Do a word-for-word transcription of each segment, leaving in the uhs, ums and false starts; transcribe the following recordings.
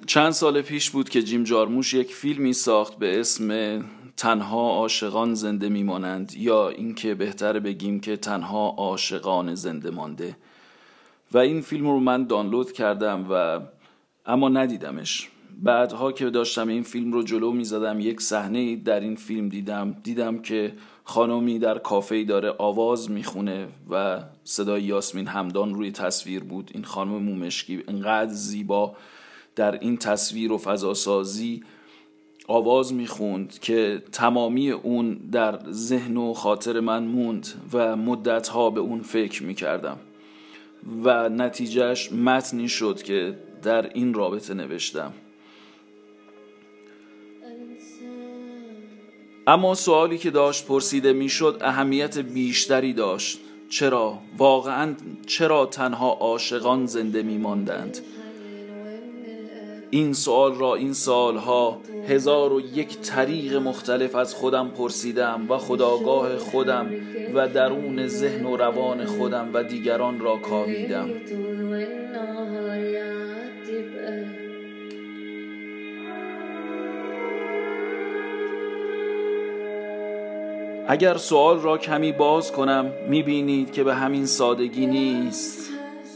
چند سال پیش بود که جیم جارموش یک فیلمی ساخت به اسم تنها عاشقان زنده میمانند، یا اینکه بهتره بگیم که تنها عاشقان زنده مانده. و این فیلم رو من دانلود کردم و اما ندیدمش. بعدها که داشتم این فیلم رو جلو میزدم، یک صحنه در این فیلم دیدم دیدم که خانمی در کافه‌ای داره آواز میخونه و صدای یاسمین همدان روی تصویر بود. این خانم مومشکی انقدر زیبا در این تصویر و فضاسازی آواز میخوند که تمامی اون در ذهن و خاطر من موند و مدتها به اون فکر میکردم و نتیجهش متنی شد که در این رابطه نوشتم. اما سوالی که داشت پرسیده میشد اهمیت بیشتری داشت. چرا؟ واقعا چرا تنها عاشقان زنده میماندند؟ این سوال را این سالها هزار و یک طریق مختلف از خودم پرسیدم و خودآگاه خودم و درون ذهن و روان خودم و دیگران را کاویدم. اگر سوال را کمی باز کنم میبینید که به همین سادگی نیست.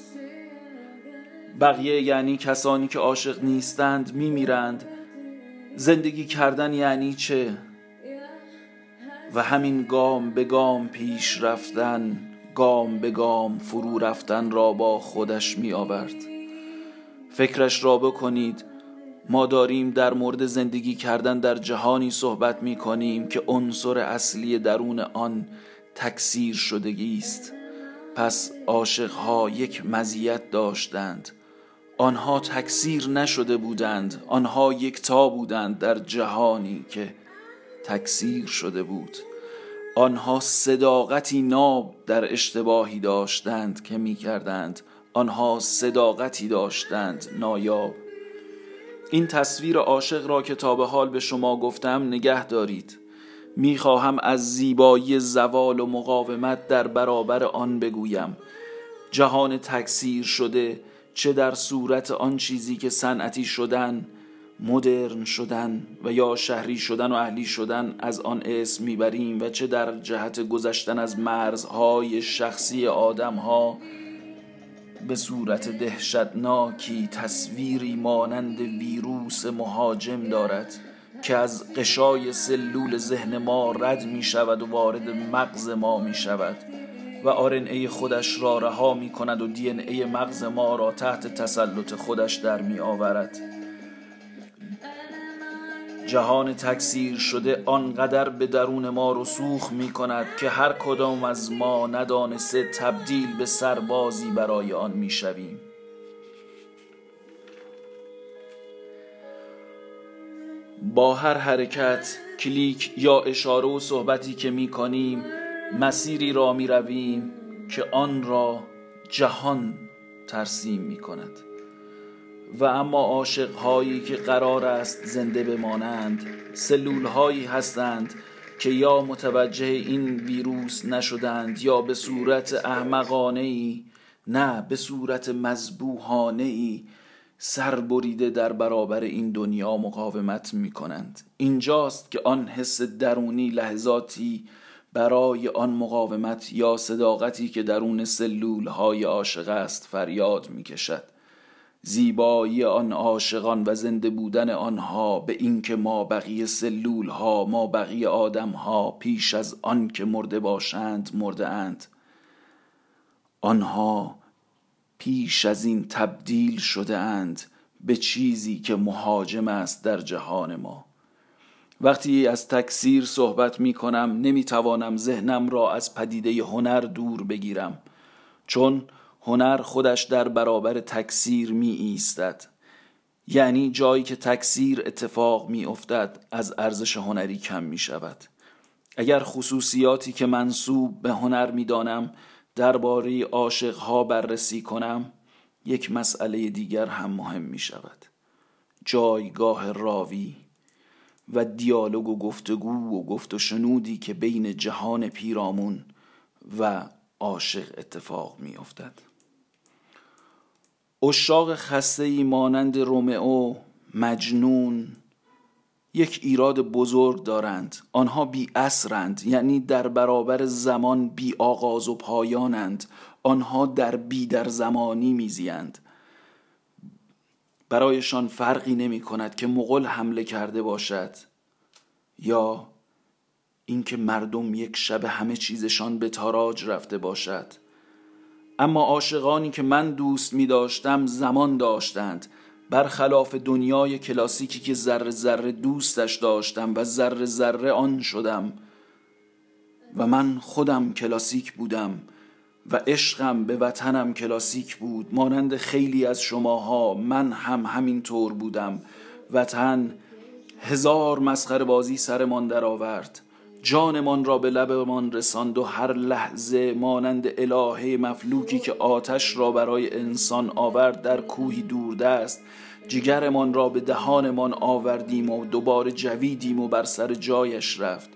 بقیه یعنی کسانی که عاشق نیستند میمیرند. زندگی کردن یعنی چه؟ و همین گام به گام پیش رفتن، گام به گام فرو رفتن را با خودش می آورد. فکرش را بکنید، ما داریم در مورد زندگی کردن در جهانی صحبت می کنیم که عنصر اصلی درون آن تکثیر شدگی است. پس عاشقها یک مزیت داشتند، آنها تکثیر نشده بودند، آنها یکتا بودند در جهانی که تکثیر شده بود. آنها صداقتی ناب در اشتباهی داشتند که می کردند، آنها صداقتی داشتند نایاب. این تصویر عاشق را که تا به حال به شما گفتم نگه دارید. می خواهم از زیبایی زوال و مقاومت در برابر آن بگویم. جهان تکثیر شده، چه در صورت آن چیزی که صنعتی شدن، مدرن شدن و یا شهری شدن و اهلی شدن از آن اسم میبریم، و چه در جهت گذشتن از مرزهای شخصی آدمها به صورت دهشتناکی تصویری مانند ویروس مهاجم دارد که از غشای سلول ذهن ما رد می شود و وارد مغز ما می شود و آر ان ای خودش را رها می کند و دی ان ای مغز ما را تحت تسلط خودش در می آورد. جهان تکثیر شده آنقدر به درون ما رسوخ می کند که هر کدام از ما ندانسته تبدیل به سربازی برای آن می شویم. با هر حرکت، کلیک یا اشاره و صحبتی که می کنیم مسیری را می رویم که آن را جهان ترسیم می کند. و اما عاشق هایی که قرار است زنده بمانند سلول هایی هستند که یا متوجه این ویروس نشدند یا به صورت احمقانه ای، نه به صورت مذبوحانه ای سربریده در برابر این دنیا مقاومت می کنند. اینجاست که آن حس درونی لحظاتی برای آن مقاومت یا صداقتی که درون سلول های عاشق است فریاد می کشد. زیبایی آن عاشقان و زنده بودن آنها به این که ما بقیه سلول ها، ما بقیه آدم ها پیش از آن که مرده باشند مرده اند. آنها پیش از این تبدیل شده اند به چیزی که مهاجم است در جهان ما. وقتی از تکثیر صحبت می کنم نمی توانم ذهنم را از پدیده هنر دور بگیرم، چون هنر خودش در برابر تکثیر می ایستد. یعنی جایی که تکثیر اتفاق می افتد از ارزش هنری کم می شود. اگر خصوصیاتی که منسوب به هنر می دانم درباره عاشقها بررسی کنم، یک مسئله دیگر هم مهم می شود: جایگاه راوی و دیالوگ و گفتگو و گفت و شنودی که بین جهان پیرامون و عاشق اتفاق می افتد. عشاق خسته‌ای مانند رومئو مجنون یک ایراد بزرگ دارند. آنها بی اثرند، یعنی در برابر زمان بی آغاز و پایانند. آنها در بی در زمانی میزیند. برایشان فرقی نمی کند که مغول حمله کرده باشد یا اینکه مردم یک شب همه چیزشان به تاراج رفته باشد. اما عاشقانی که من دوست می داشتم زمان داشتند، برخلاف دنیای کلاسیکی که ذره ذره دوستش داشتم و ذره ذره آن شدم. و من خودم کلاسیک بودم و عشقم به وطنم کلاسیک بود. مانند خیلی از شماها من هم همین طور بودم. وطن هزار مسخره بازی سرمان در آورد، جانمان را به لبمان رساند و هر لحظه مانند الهه مفلوکی که آتش را برای انسان آورد در کوهی دوردست، جگرمان را به دهانمان آوردیم و دوباره جویدیم و بر سر جایش رفت.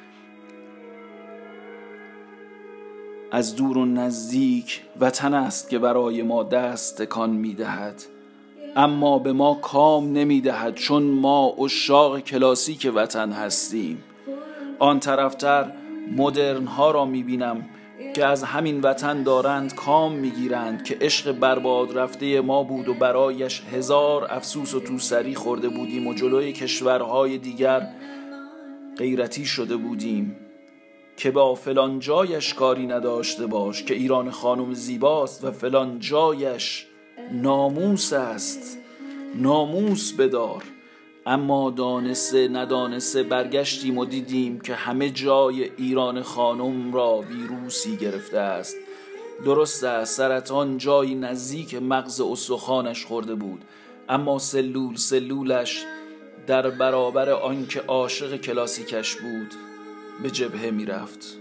از دور و نزدیک وطن است که برای ما دست تکان می دهد، اما به ما کام نمی دهد، چون ما عشاق کلاسیک وطن هستیم. آن طرفتر مدرن ها را می بینم که از همین وطن دارند کام می گیرند که عشق برباد رفته ما بود و برایش هزار افسوس و توسری خورده بودیم و جلوی کشورهای دیگر غیرتی شده بودیم که با فلان جایش کاری نداشته باش که ایران خانم زیباست و فلان جایش ناموس است، ناموس بدار. اما دانسته ندانسته برگشتیم و دیدیم که همه جای ایران خانم را ویروسی گرفته است. درست است سرطان جایی نزدیک مغز استخوانش خورده بود، اما سلول سلولش در برابر آنکه عاشق کلاسیکش بود به جبهه می رفت.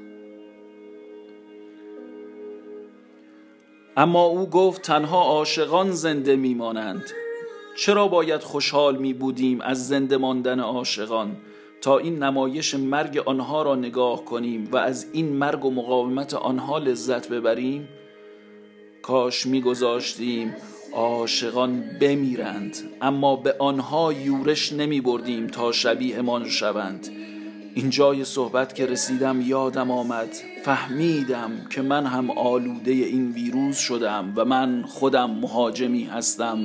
اما او گفت تنها عاشقان زنده می مانند. چرا باید خوشحال می بودیم از زنده ماندن عاشقان تا این نمایش مرگ آنها را نگاه کنیم و از این مرگ و مقاومت آنها لذت ببریم؟ کاش می گذاشتیم عاشقان بمیرند، اما به آنها یورش نمی بردیم تا شبیه ما شوند. اینجای صحبت که رسیدم یادم آمد، فهمیدم که من هم آلوده این ویروس شدم و من خودم مهاجمی هستم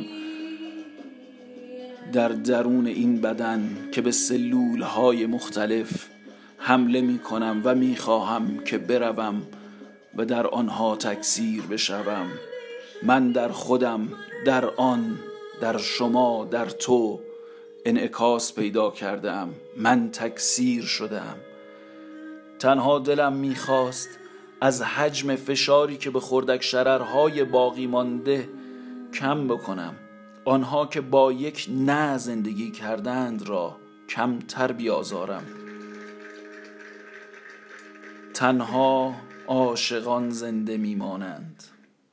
در درون این بدن که به سلولهای مختلف حمله می کنم و می خواهم که بروم و در آنها تکثیر بشوم. من در خودم، در آن، در شما، در تو انعکاس پیدا کردم. من تکثیر شدم. تنها دلم میخواست از حجم فشاری که به خردک شررهای باقی مانده کم بکنم. آنها که با یک نه زندگی کردند را کمتر بیازارم. تنها عاشقان زنده میمانند.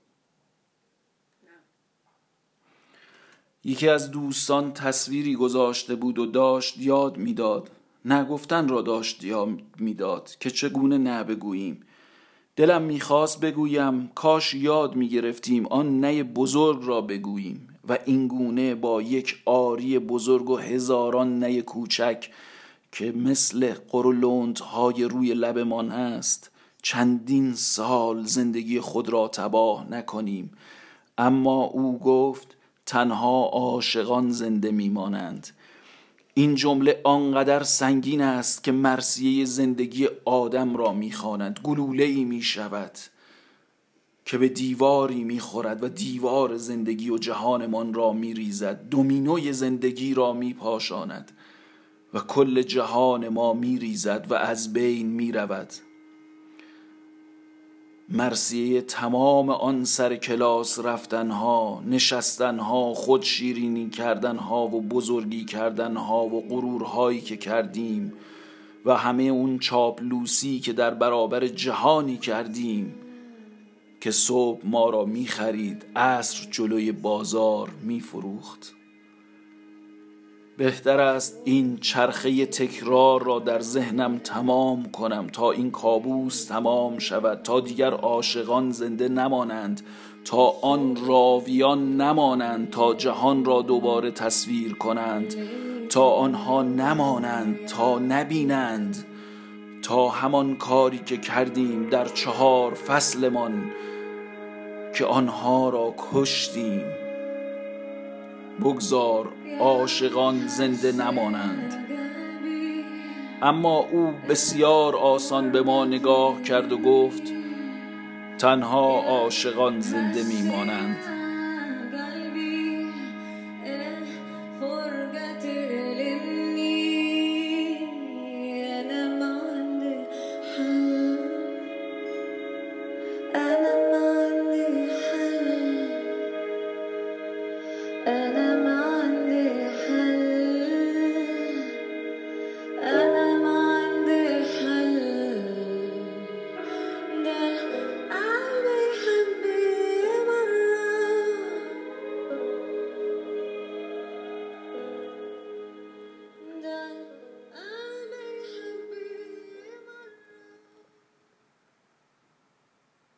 یکی از دوستان تصویری گذاشته بود و داشت یاد میداد، نگفتن را داشت یاد میداد که چگونه نه بگوییم. دلم میخواست بگویم کاش یاد میگرفتیم آن نه بزرگ را بگوییم و اینگونه با یک آری بزرگ و هزاران نه کوچک که مثل قرولندهای روی لبمان هست چندین سال زندگی خود را تباه نکنیم. اما او گفت تنها عاشقان زنده میمانند. این جمله آنقدر سنگین است که مرثیه زندگی آدم را میخواند. گلوله‌ای میشود که به دیواری میخورد و دیوار زندگی و جهانمان را میریزد، دومینوی زندگی را میپاشاند و کل جهان ما میریزد و از بین میرود. مرثیه تمام آن سر کلاس رفتنها، نشستنها، خود شیرینی کردنها و بزرگی کردنها و غرورهایی که کردیم و همه اون چاپلوسی که در برابر جهانی کردیم که صبح ما را می خرید، عصر جلوی بازار می فروخت. بهتر است این چرخه تکرار را در ذهنم تمام کنم تا این کابوس تمام شود، تا دیگر عاشقان زنده نمانند، تا آن راویان نمانند، تا جهان را دوباره تصویر کنند، تا آنها نمانند، تا نبینند، تا همان کاری که کردیم در چهار فصلمان که آنها را کشتیم. بگذار عاشقان زنده نمانند. اما او بسیار آسان به ما نگاه کرد و گفت تنها عاشقان زنده میمانند. أنا